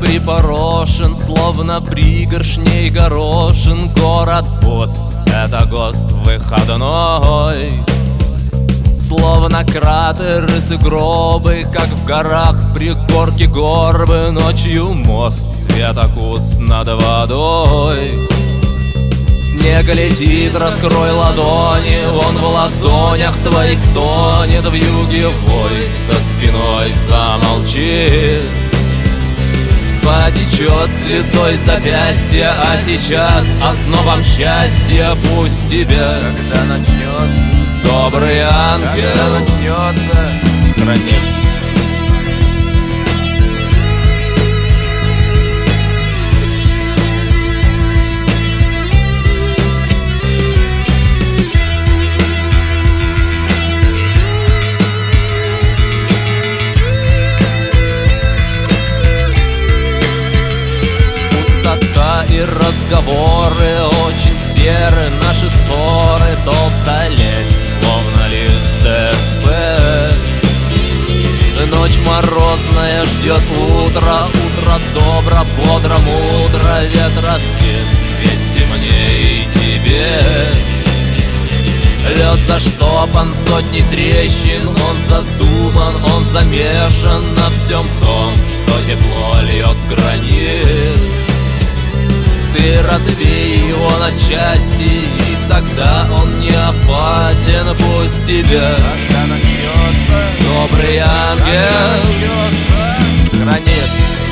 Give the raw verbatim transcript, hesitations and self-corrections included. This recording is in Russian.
припорошен, словно пригоршней горошин. Город пуст, это ГОСТ выходной. Словно кратеры, сугробы, как в горах, пригорки горбы. Ночью мост, светокус над водой. Снег летит, раскрой ладони, он в ладонях твоих тонет. В юге вой со спиной замолчит. Потечет слезой запястье, а сейчас ознобом счастья пусть тебе, когда начнется, добрый ангел, когда начнется, хранит. И разговоры очень серы, наши ссоры толсто лезть, словно лист ДСП. Ночь морозная ждет утро, утро добро, бодро, мудро. Ветра спит, вести мне и тебе. Лед заштопан сотни трещин, он задуман, он замешан на всем том, что тепло льет гранит. Ты разбей его на части, и тогда он не опасен. Пусть тебе, когда начнется, добрый ангел, когда начнется, хранит.